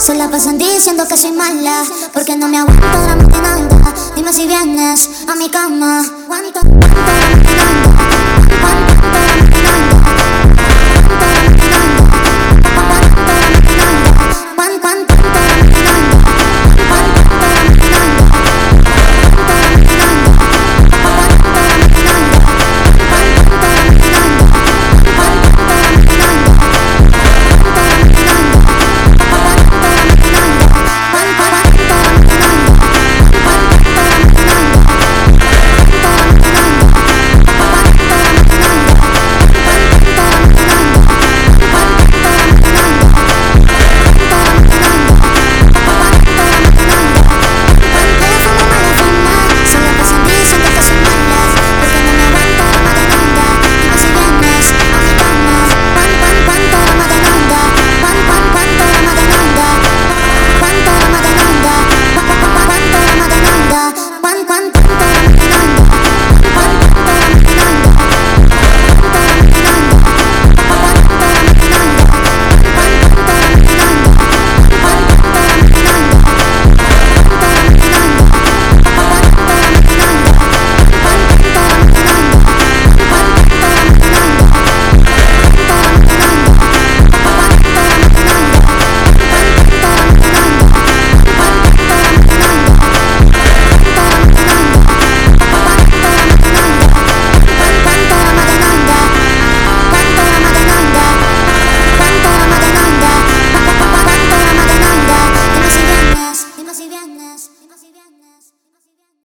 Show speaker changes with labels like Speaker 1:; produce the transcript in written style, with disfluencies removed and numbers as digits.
Speaker 1: Se la pasan diciendo que soy mala, porque no me aguanto la maquinanda. Dime si vienes a mi cama. ¿Cuánto la maquinanda? ¿Cuánto?